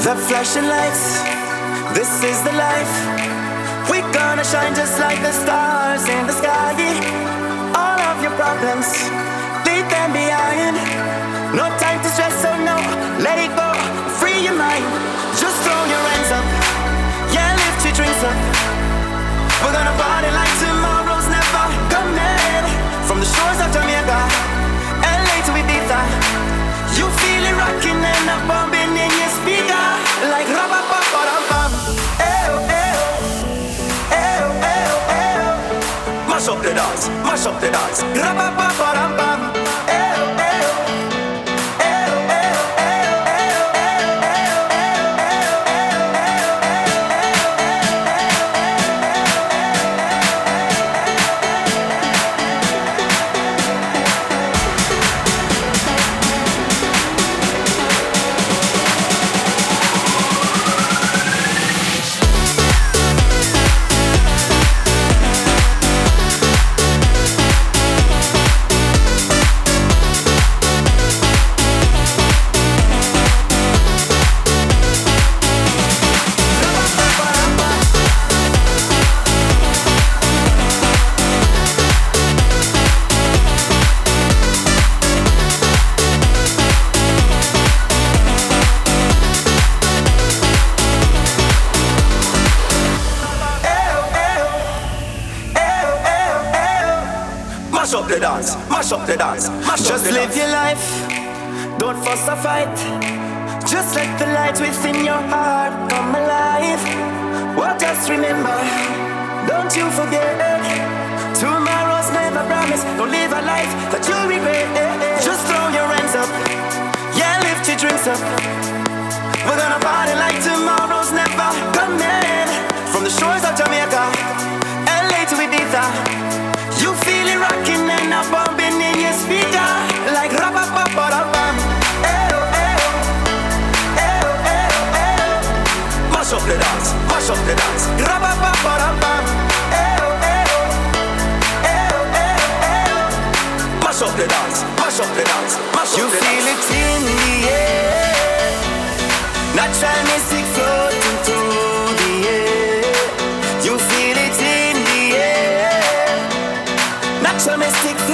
The flashing lights, this is the life. We're gonna shine just like the stars in the sky. All of your problems, leave them behind. No time to stress, so no, let it go. Free your mind, just throw your hands up. Yeah, lift your drinks up. We're gonna party like tomorrow's never coming. From the shores of Jamaica, LA to Ibiza, you feel it rocking and a bumping in your speaker. Like ra-ba-ba-ba-dum-bum. Ew, ew. Ew, ew, ew. Mash up the dance, mash up the dance. Ra-ba-ba-ba-dum-bum. Ew, ew. Ew, ew, ew, ew, ew, mash up the dance, mash up the dance, mash up the dance. Just live your life, don't fuss or fight. Just let the light within your heart come alive. Well, just remember, don't you forget, tomorrow's never promised. Don't live a life that you regret. Just throw your hands up, yeah, lift your drinks up. We're gonna party like tomorrow's never coming. From the shores of Jamaica, LA to Ibiza, you feel it rocking and a bumping in your speaker. Like ra-ba-ba-ba-dum-bum. Ew, ew. Ew, ew, ew. Mash up the dance, mash up the dance. Ra-ba-ba-ba-dum-bum. Ew, ew. Ew, ew, ew. Mash up the dance, mash up the dance, mash up the dance. You feel it in the air. Natural mystic floating through the air. You feel it in the air. Natural mystic